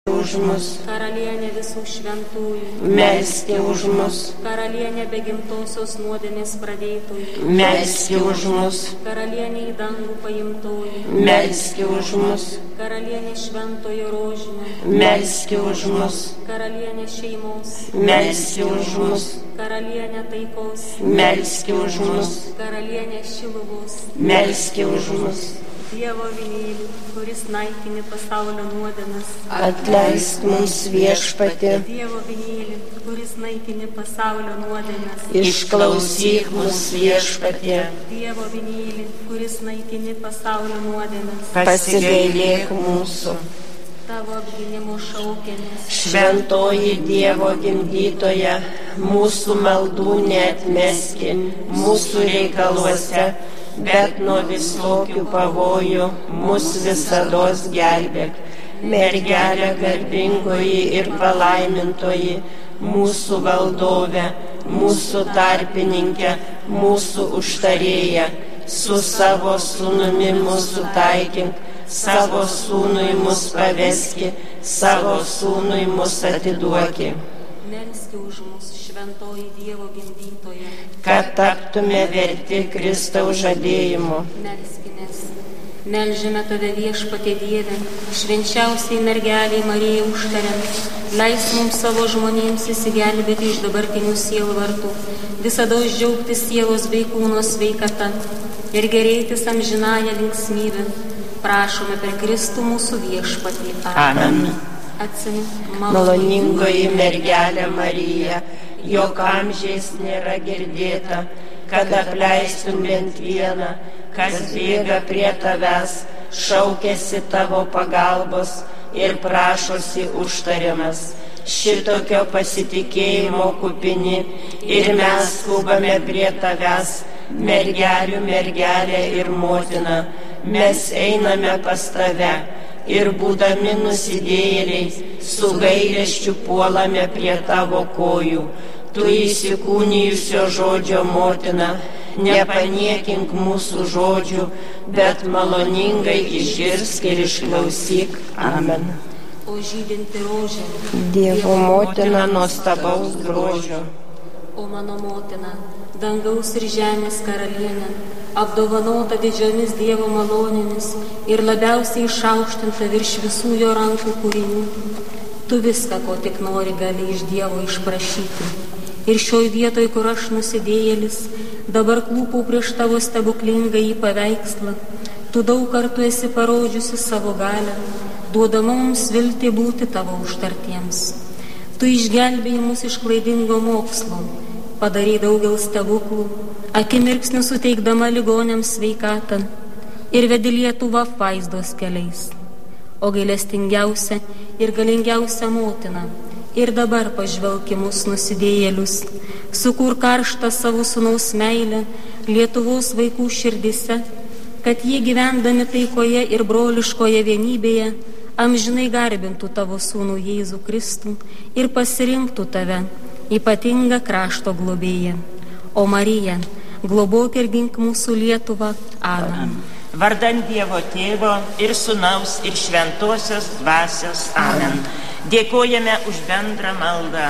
už mus. Karalienė visų šventųjų, Melski už mus. karalienė be gimtosios nuodėmės pradėtojų, Melski už mus. karalienė į dangų paimtojų, Melski už mus. karalienė šventojo rožinio, Melski už mus. karalienė šeimos, Melski už mus. karalienė taikos, Melski už mus. karalienė šiluvos, Melski už mus. Dievo vinėlį, kuris naikini pasaulio nuodėmes, Atleisk mums, Viešpatie. Dievo vinėlį, kuris naikini pasaulio nuodėmes, Išklausyk mus, Viešpatie. Dievo vinėlį, kuris naikini pasaulio nuodėmes, Pasigailėk mūsų. tavo apgynimo šaukėmės, Šventoji Dievo gimdytoja, mūsų maldų neatmeski mūsų reikaluose, bet nuo visokių pavojų mus visados gelbėk. Mergelė garbingoji ir palaimintoji, mūsų valdove, mūsų tarpininkė, mūsų užtarėja, su savo sūnumi mūsų taikink, savo sūnui mus paveski, savo sūnui mus atiduoki. melski už mus, šventoji Dievo gimdytoja, Kad taptume verti Kristaus žadėjimo. melskimės. Melžime tave Viešpatie Dieve, švenčiausiai mergeliai Marijai užtariant, leis mums savo žmonėms įsigelbėti iš dabartinių sielvartų, visados džiaugtis sielos bei kūno sveikata ir gerėtis amžinąją linksmybę. Prašome per Kristų mūsų Viešpatį. Amen. Atsimink, Maloningoji mergelė Marija, jog amžiais nėra girdėta, kad apleistum bent vieną, kas bėga prie tavęs, šaukėsi tavo pagalbos ir prašosi užtariamas. Šitokio pasitikėjimo kupini ir mes skubame prie tavęs, mergelių mergelė ir motina. Mes einame pas tave ir būdami nusidėjėliai su gailesčiu puolame prie tavo kojų. Tu įsikūnijusio žodžio motina, nepaniekink mūsų žodžių, bet maloningai išgirsk ir išklausyk. Amen. O žydinti rožė, Dievo motina nuostabaus grožio, o mano motina, dangaus ir žemės karalienė, apdovanota didžiomis Dievo malonėmis ir labiausiai išaukštinta virš visų jo rankų kūrinių. Tu viską, ko tik nori, gali iš Dievo išprašyti. Ir šioj vietoj, kur aš nusidėjėlis, dabar klūpau prieš tavo stebuklingą į paveikslą. Tu daug kartų esi parodžiusi savo galią, duodama mums viltį būti tavo užtartiems. Tu išgelbėjai mus iš klaidingo mokslo, padarai daugel stebuklų, akimirksniu suteikdama ligonėms sveikatą ir vedi Lietuvą apvaizdos keliais. O gailestingiausia ir galingiausia motina, ir dabar pažvelk į mus nusidėjėlius, sukur karštą savo sūnaus meilę Lietuvos vaikų širdise, kad jie gyvendami taikoje ir broliškoje vienybėje amžinai garbintų tavo sūnų Jėzų Kristų ir pasirinktų tave, ypatingą krašto globėją. O Marija, globok ir gink mūsų Lietuvą. Amen. Vardan Dievo Tėvo ir Sūnaus ir Šventosios Dvasios. Amen. Dėkojame už bendrą maldą.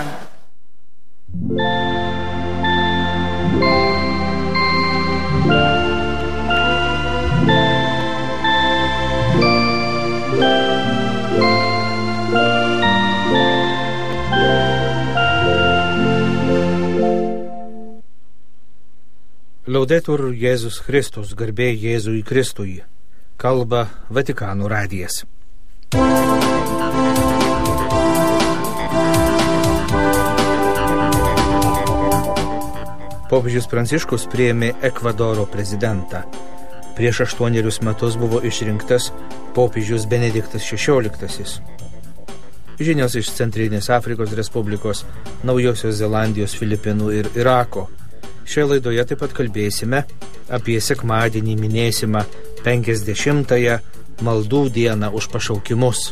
Laudetur Jėzus Kristus, garbė Jėzui Kristui. Kalba Vatikano radijas. Popiežius Pranciškus priėmė Ekvadoro prezidentą. Prieš 8 metus buvo išrinktas popiežius Benediktas XVI. Žinios iš Centrinės Afrikos Respublikos, Naujosios Zelandijos, Filipinų ir Irako. Šioje laidoje taip pat kalbėsime apie sekmadienį minėsimą 50-ąją maldų dieną už pašaukimus.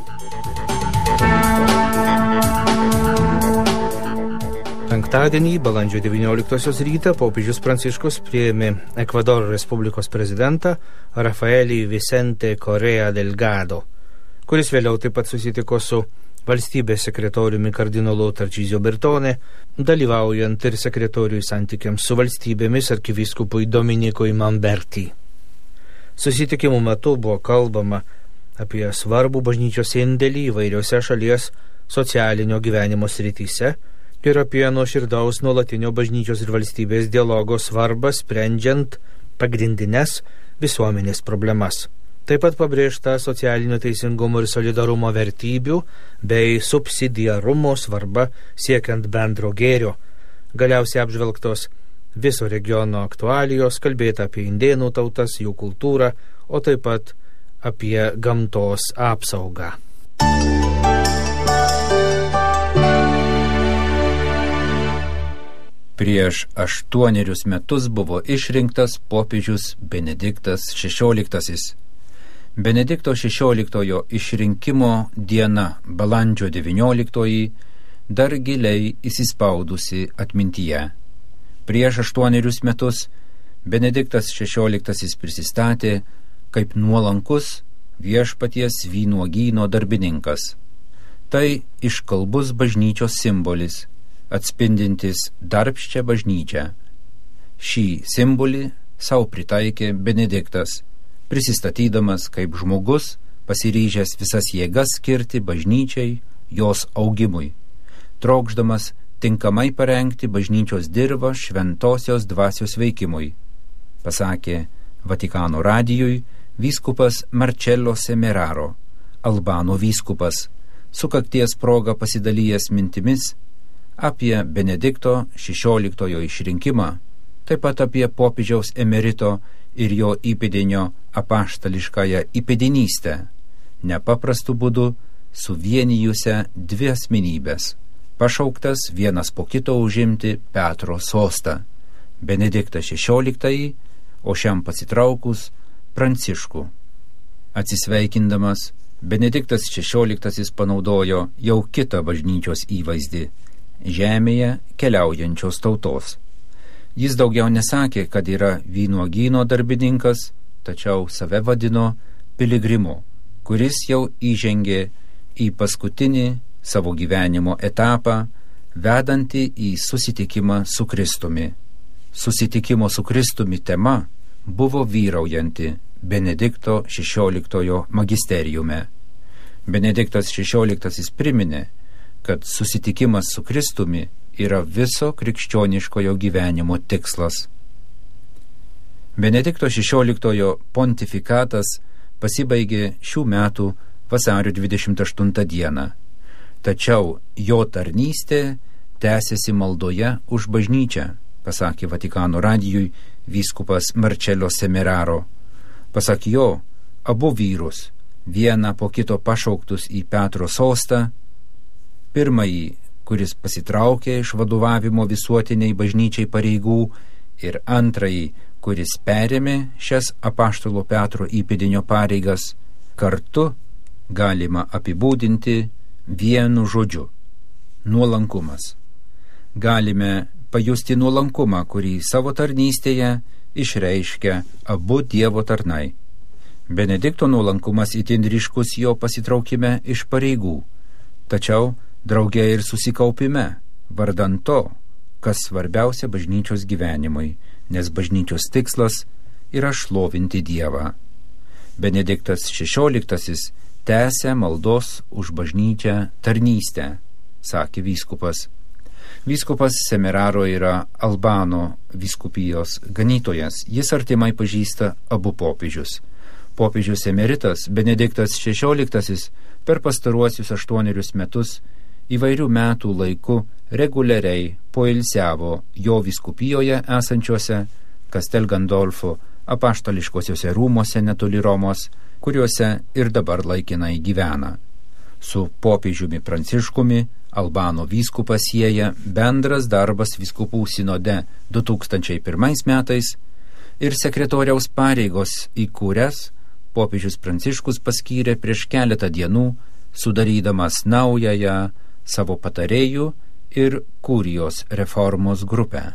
Penktadienį, balandžio 19 rytą, popiežius Pranciškus priėmė Ekvadoro Respublikos prezidentą Rafaelį Vicente Correa Delgado. kuris vėliau taip pat susitiko su valstybės sekretoriumi kardinolu Tarčizio Bertone, dalyvaujant ir sekretoriui santykiams su valstybėmis arkivyskupui Dominikui Mamberti. Susitikimų metu buvo kalbama apie svarbų bažnyčios indėlį įvairiose šalies socialinio gyvenimo srityse ir apie nuoširdaus nuolatinio bažnyčios ir valstybės dialogo svarbą sprendžiant pagrindines visuomenės problemas. Taip pat pabrėžta socialinio teisingumo ir solidarumo vertybių bei subsidiarumo svarba siekiant bendro gėrio. Galiausiai apžvelgtos viso regiono aktualijos, kalbėta apie indėnų tautas, jų kultūrą, o taip pat apie gamtos apsaugą. Prieš 8 metus buvo išrinktas popiežius Benediktas XVI. Benedikto XVI išrinkimo diena, balandžio 19, dar giliai įsispaudusi atmintyje. Prieš 8 metus Benediktas XVI prisistatė kaip nuolankus viešpaties vynuogyno darbininkas. Tai iškalbus bažnyčios simbolis, atspindintis darbščią bažnyčią. Šį simbolį sau pritaikė Benediktas, prisistatydamas kaip žmogus, pasiryžęs visas jėgas skirti bažnyčiai, jos augimui, trokšdamas tinkamai parengti bažnyčios dirvą šventosios dvasios veikimui, pasakė Vatikano radijui vyskupas Marcello Semeraro, Albano vyskupas, sukakties proga pasidalijęs mintimis apie Benedikto XVI išrinkimą, taip pat apie popiežiaus emerito ir jo įpėdinio apaštališkąją įpėdinystę, nepaprastu būdu suvienijusią dvi asmenybės, pašauktas vienas po kito užimti Petro sostą, Benediktą XVI, o šiam pasitraukus Pranciškų. Atsisveikindamas, Benediktas XVI panaudojo jau kitą bažnyčios įvaizdį – žemėje keliaujančios tautos. Jis daugiau nesakė, kad yra vynuogyno darbininkas, tačiau save vadino piligrimu, kuris jau įžengė į paskutinį savo gyvenimo etapą, vedantį į susitikimą su Kristumi. Susitikimo su Kristumi tema buvo vyraujanti Benedikto XVI magisteriume. Benediktas XVI priminė, kad susitikimas su Kristumi yra viso krikščioniškojo gyvenimo tikslas. Benedikto XVI pontifikatas pasibaigė šių metų vasario 28 dieną, tačiau jo tarnystė tęsiasi maldoje už bažnyčią, pasakė Vatikano radijui vyskupas Marcello Semeraro. Pasak jo, abu vyrus, vieną po kito pašauktus į Petro sostą, pirmąjį, kuris pasitraukė iš vadovavimo visuotiniai bažnyčiai pareigų, ir antrąjį, kuris perėmė šias apaštalo Petro įpėdinio pareigas, kartu galima apibūdinti vienu žodžiu – nuolankumas. Galime pajusti nuolankumą, kurį savo tarnystėje išreiškia abu Dievo tarnai. Benedikto nuolankumas itin ryškus jo pasitraukime iš pareigų, tačiau draugė ir susikaupime, vardan to, kas svarbiausia bažnyčios gyvenimui, nes bažnyčios tikslas yra šlovinti Dievą. Benediktas XVI tęsia maldos už bažnyčią tarnystę, sakė vyskupas. Vyskupas Semeraro yra Albano vyskupijos ganytojas, jis artimai pažįsta abu popiežius. Popiežius emeritas Benediktas XVI per pastaruosius 8 metus įvairių metų laiku reguliariai poilsiavo jo vyskupijoje esančiuose Castel Gandolfo apaštališkosiuose rūmose netoli Romos, kuriuose ir dabar laikinai gyvena. Su popiežiumi Pranciškumi Albano vyskupas sieja bendras darbas vyskupų sinode 2001 metais ir sekretoriaus pareigos, į kurias popiežius Pranciškus paskyrė prieš keletą dienų, sudarydamas naująją savo patarėjų ir kurijos reformos grupę.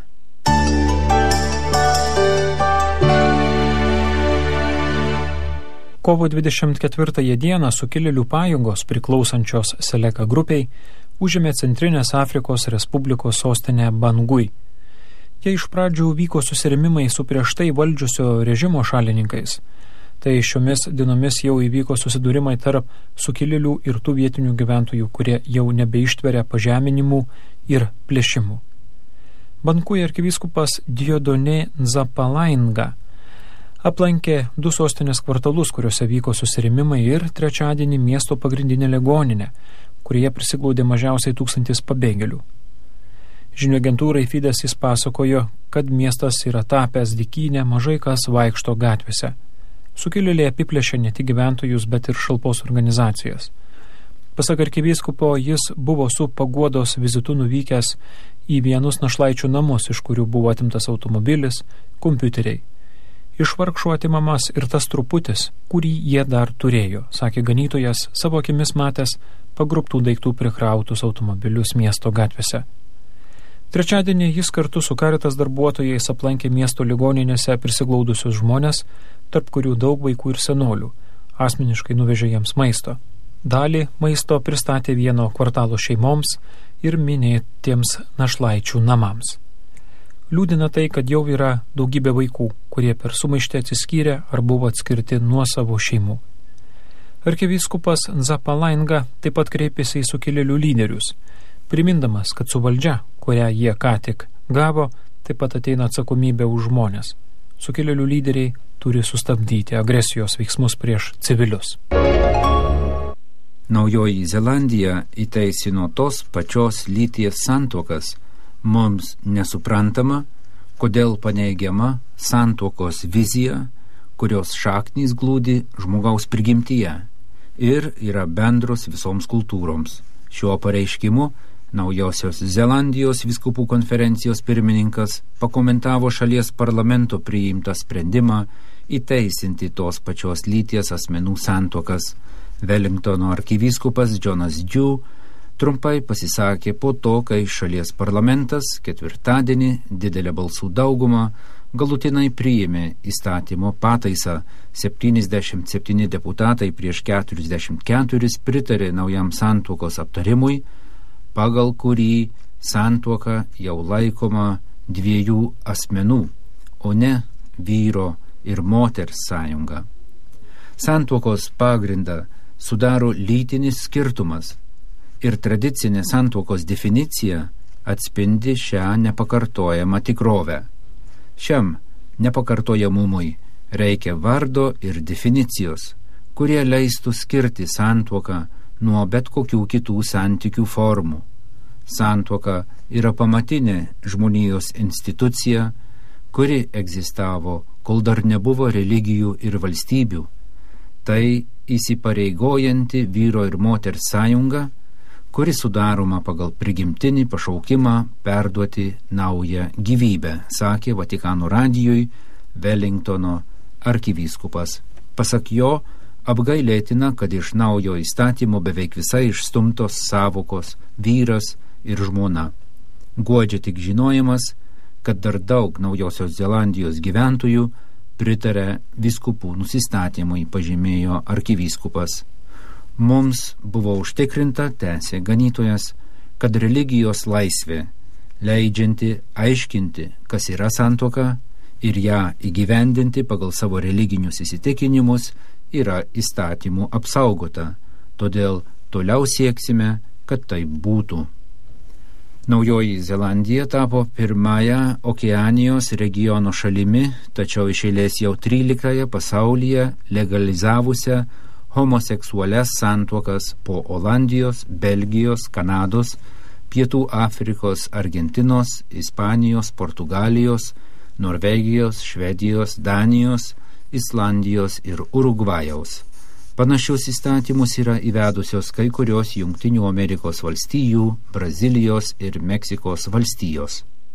Kovo 24 dieną sukilėlių pajėgos priklausančios Seleka grupiai užėmė Centrinės Afrikos Respublikos sostinę Bangui. Jie iš pradžių vyko susirėmimai su prieš tai valdžiusio režimo šalininkais. Tai šiomis dienomis jau įvyko susidūrimai tarp sukilėlių ir tų vietinių gyventojų, kurie jau nebeištveria pažeminimų ir plėšimų. Bangui arkivyskupas Dieudonné Nzapalainga aplankė 2 sostinės kvartalus, kuriuose vyko susirėmimai, ir trečiadienį miesto pagrindinę ligoninę, kurioje prisiglaudė mažiausiai 1000 pabėgėlių. Žinių agentūrai Fides jis pasakojo, kad miestas yra tapęs dykynę, mažai kas vaikšto gatvėse. Sukilėliai apiplėšė ne tik gyventojus, bet ir šalpos organizacijas. Pasak arkivyskupo, jis buvo su paguodos vizitu nuvykęs į vienus našlaičių namus, iš kurių buvo atimtas automobilis, kompiuteriai. Iš vargšų atimamas ir tas truputis, kurį jie dar turėjo, sakė ganytojas, savo akimis matęs pagrobtų daiktų prikrautus automobilius miesto gatvėse. Trečiadienį jis kartu su Caritas darbuotojais aplankė miesto ligoninėse prisiglaudusius žmonės, tarp kurių daug vaikų ir senolių, asmeniškai nuvežė jiems maisto. Dalį maisto pristatė vieno kvartalo šeimoms ir minėtiems našlaičių namams. Liūdina tai, kad jau yra daugybė vaikų, kurie per sumaištį atsiskyrė ar buvo atskirti nuo savo šeimų. Arkivyskupas Nzapalainga taip pat kreipėsi į sukilėlių lyderius, primindamas, kad su valdžia, kurią jie ką tik gavo, taip pat ateina atsakomybė už žmonės. Sukilėlių lyderiai turi sustabdyti agresijos veiksmus prieš civilius. Naujoji Zelandija įteisino tos pačios lyties santuokas. Mums nesuprantama, kodėl paneigiama santuokos vizija, kurios šaknys glūdi žmogaus prigimtyje ir yra bendros visoms kultūroms. Šiuo pareiškimu Naujosios Zelandijos vyskupų konferencijos pirmininkas pakomentavo šalies parlamento priimtą sprendimą įteisinti tos pačios lyties asmenų santuokas. Wellingtono arkivyskupas Jonas Dew trumpai pasisakė po to, kai šalies parlamentas ketvirtadienį didelę balsų daugumą galutinai priėmė įstatymo pataisą. 77 deputatai prieš 44 pritarė naujam santuokos aptarimui, pagal kurį santuoka jau laikoma 2 asmenų, o ne vyro ir moters sąjunga. Santuokos pagrindą sudaro lytinis skirtumas ir tradicinė santuokos definicija atspindi šią nepakartojamą tikrovę. Šiam nepakartojamumui reikia vardo ir definicijos, kurie leistų skirti santuoką nuo bet kokių kitų santykių formų. Santuoka yra pamatinė žmonijos institucija, kuri egzistavo, kol dar nebuvo religijų ir valstybių. Tai įsipareigojanti vyro ir moters sąjunga, kuri sudaroma pagal prigimtinį pašaukimą perduoti naują gyvybę, sakė Vatikano radijui Wellingtono arkivyskupas. Pasak jo, apgailėtina, kad iš naujo įstatymo beveik visai išstumtos savokos vyras ir žmona. Guodžia tik žinojimas, kad dar daug Naujosios Zelandijos gyventojų pritarė vyskupų nusistatymui, pažymėjo arkivyskupas. Mums buvo užtikrinta, tęsė ganytojas, kad religijos laisvė, leidžianti aiškinti, kas yra santuoka, ir ją įgyvendinti pagal savo religinius įsitikinimus, yra įstatymų apsaugota. Todėl toliau sieksime, kad tai būtų. Naujoji Zelandija tapo pirmąją Okeanijos regiono šalimi, tačiau iš eilės jau 13 pasaulyje legalizavusią homoseksualias santuokas po Olandijos, Belgijos, Kanados, Pietų Afrikos, Argentinos, Ispanijos, Portugalijos, Norvegijos, Švedijos, Danijos, Islandijos ir Urugvajaus. Panašius įstatymus yra įvedusios kai kurios Jungtinių Amerikos valstijų, Brazilijos ir Meksikos valstijos.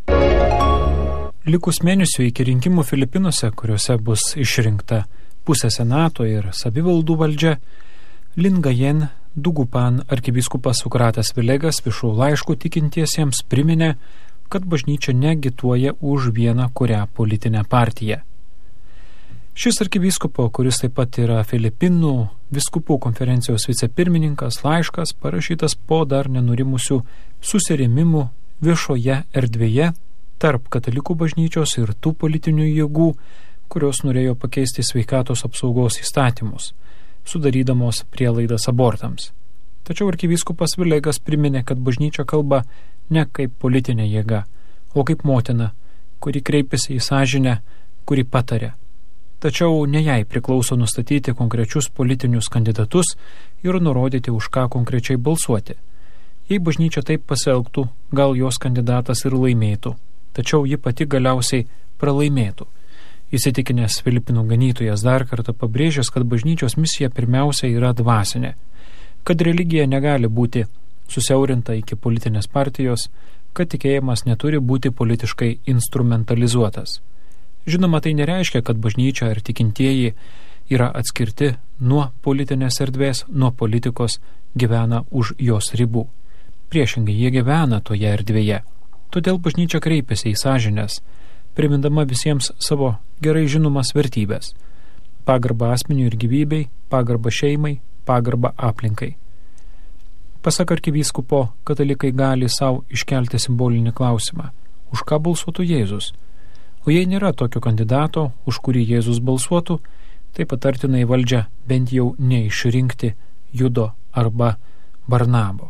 Likus mėnesių iki rinkimų Filipinuose, kuriuose bus išrinkta pusė senato ir savivaldų valdžia, Lingayen Dugupan arkivyskupas Sokratas Vilegas viešų laiškų tikintiesiems priminė, kad bažnyčia neagituoja už vieną kurią politinę partiją. Šis arkivyskupo, kuris taip pat yra Filipinų vyskupų konferencijos vicepirmininkas, laiškas parašytas po dar nenurimusių susirėmimų viešoje erdvėje tarp katalikų bažnyčios ir tų politinių jėgų, kurios norėjo pakeisti sveikatos apsaugos įstatymus, sudarydamos prielaidas abortams. Tačiau arkivyskupas Vilegas priminė, kad bažnyčia kalba ne kaip politinė jėga, o kaip motina, kuri kreipiasi į sąžinę, kuri patarė. Tačiau ne jai priklauso nustatyti konkrečius politinius kandidatus ir nurodyti, už ką konkrečiai balsuoti. Jei bažnyčia taip pasielgtų, gal jos kandidatas ir laimėtų, tačiau ji pati galiausiai pralaimėtų. Įsitikinęs Filipinų ganytojas dar kartą pabrėžęs, kad bažnyčios misija pirmiausia yra dvasinė, kad religija negali būti susiaurinta iki politinės partijos, kad tikėjimas neturi būti politiškai instrumentalizuotas. Žinoma, tai nereiškia, kad bažnyčia ir tikintieji yra atskirti nuo politinės erdvės, nuo politikos, gyvena už jos ribų. Priešingai, jie gyvena toje erdvėje. Todėl bažnyčia kreipiasi į sąžinės, primindama visiems savo gerai žinomas vertybės – pagarbą asmeniui ir gyvybei, pagarbą šeimai, pagarbą aplinkai. Pasak arkivyskupo, katalikai gali savo iškelti simbolinį klausimą – už ką balsuotų Jėzus? O jei nėra tokio kandidato, už kurį Jėzus balsuotų, tai patartina į valdžią bent jau neišrinkti Judo arba Barnabo.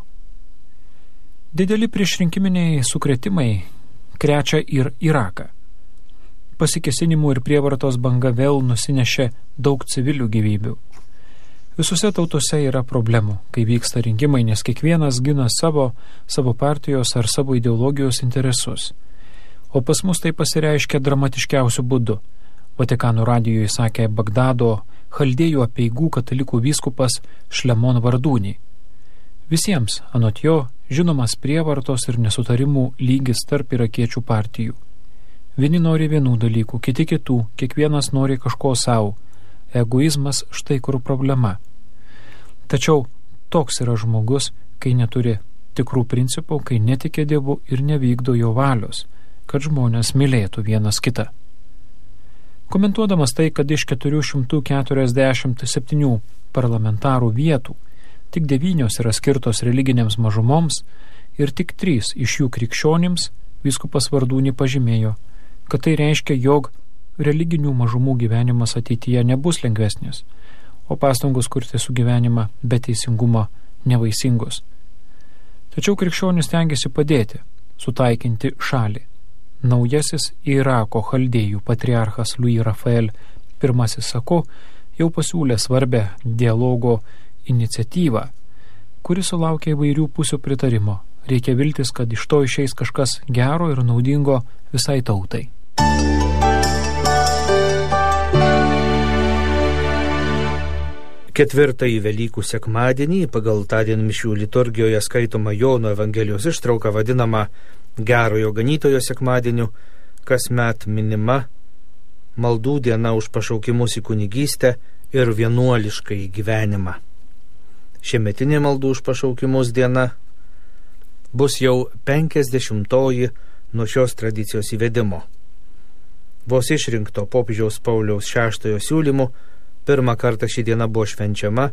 Dideli priešrinkiminiai sukrėtimai krečia ir Iraką. Pasikesinimų ir prievartos banga vėl nusinešė daug civilių gyvybių. Visose tautose yra problemų, kai vyksta rinkimai, nes kiekvienas gina savo partijos ar savo ideologijos interesus. O pas mus tai pasireiškia dramatiškiausiu būdu. Vatikano radijui sakė Bagdado chaldėjų apeigų katalikų vyskupas Šlemon Vardūnį. Visiems, anot jo, žinomas prievartos ir nesutarimų lygis tarp irakiečių partijų. Vieni nori vienų dalykų, kiti kitų, kiekvienas nori kažko savo. Egoizmas štai kur problema. Tačiau toks yra žmogus, kai neturi tikrų principų, kai netikė Dievu ir nevykdo jo valios, kad žmonės mylėtų vienas kitą. Komentuodamas tai, kad iš 447 parlamentarų vietų tik 9 yra skirtos religinėms mažumoms ir tik 3 iš jų krikščionims, vyskupas Vardūnį pažymėjo, kad tai reiškia, jog religinių mažumų gyvenimas ateityje nebus lengvesnis, o pastangos kurti sugyvenimą be teisingumo nevaisingos. Tačiau krikščionis stengiasi padėti, sutaikinti šalį. Naujasis Irako chaldėjų patriarchas Louis Rafael I Sako jau pasiūlė svarbę dialogo iniciatyvą, kuri sulaukė įvairių pusių pritarimo. Reikia viltis, kad iš to išeis kažkas gero ir naudingo visai tautai. Ketvirtąjį Velykų sekmadienį pagal tądien mišių liturgijoje skaitoma Jono Evangelijos ištrauka vadinama Gerojo ganytojo sekmadieniu, kasmet minima maldų diena už pašaukimus į kunigystę ir vienuolišką gyvenimą. Šiemetinė maldų už pašaukimus diena bus jau 50-oji nuo šios tradicijos įvedimo. Vos išrinkto popiežiaus Pauliaus VI siūlymu pirmą kartą ši diena buvo švenčiama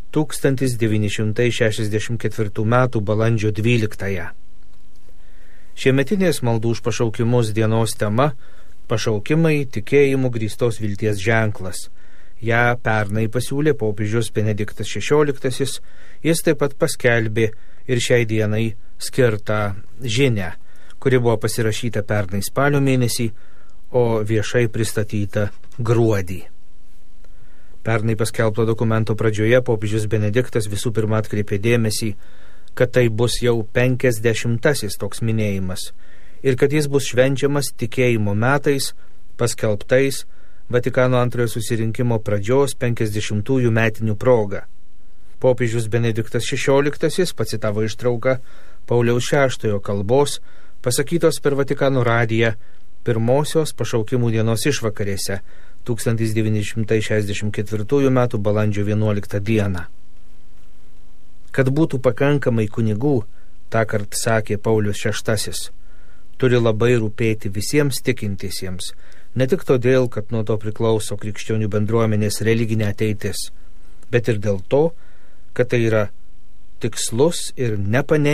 1964 m. balandžio 12. Šiemetinės maldų už pašaukimus dienos tema – pašaukimai tikėjimų grįstos vilties ženklas. Ja pernai pasiūlė popiežius Benediktas XVI, jis taip pat paskelbė ir šiai dienai skirtą žinią, kuri buvo pasirašyta pernai spalio mėnesį, o viešai pristatyta gruodį. Pernai paskelbto dokumento pradžioje popiežius Benediktas visų pirma atkreipė dėmesį, kad tai bus jau 50-asis toks minėjimas ir kad jis bus švenčiamas tikėjimo metais, paskelbtais Vatikano antrojo susirinkimo pradžios 50-ųjų metinių proga. Popiežius Benediktas XVI pacitavo ištrauką Pauliaus VI kalbos, pasakytos per Vatikano radiją pirmosios pašaukimų dienos išvakarėse 1964 m. balandžio 11 dieną. Kad būtų pakankamai kunigų, tąkart sakė Paulius VI, turi labai rūpėti visiems tikintiesiems, ne tik todėl, kad nuo to priklauso krikščionių bendruomenės religinė ateitis, bet ir dėl to, kad tai yra tikslus ir nepaneigiamas